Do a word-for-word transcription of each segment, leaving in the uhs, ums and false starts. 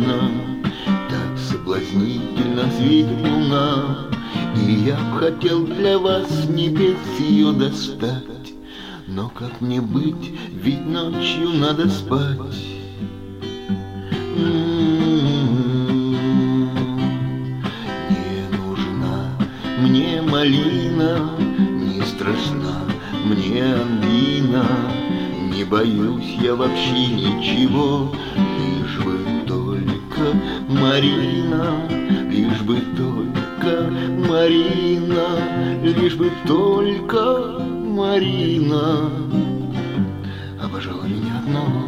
нежно, так соблазнительно светит луна. И я б хотел для вас с небес ее достать, но как мне быть, ведь ночью надо спать. Не нужна мне малина, не страшна мне ангина, не боюсь я вообще ничего, лишь бы только Марина, лишь бы только Марина, лишь бы только Марина. Обожала меня одного.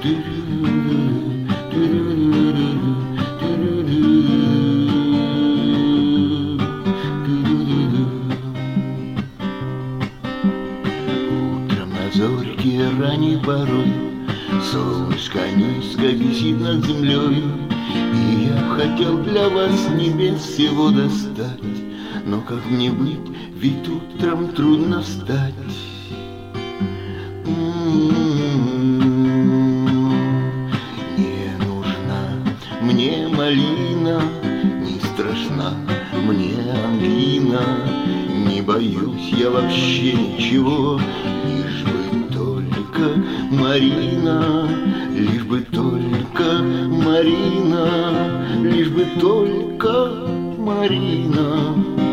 Утром на зорьке ранней порой солнышко низко висит над землей, и я б хотел для вас с небес всего достать, но как мне быть, ведь утром трудно встать. Не нужна мне малина, не страшна мне ангина, не боюсь я вообще ничего, лишь бы только Марина, лишь бы только Марина, лишь бы только Марина.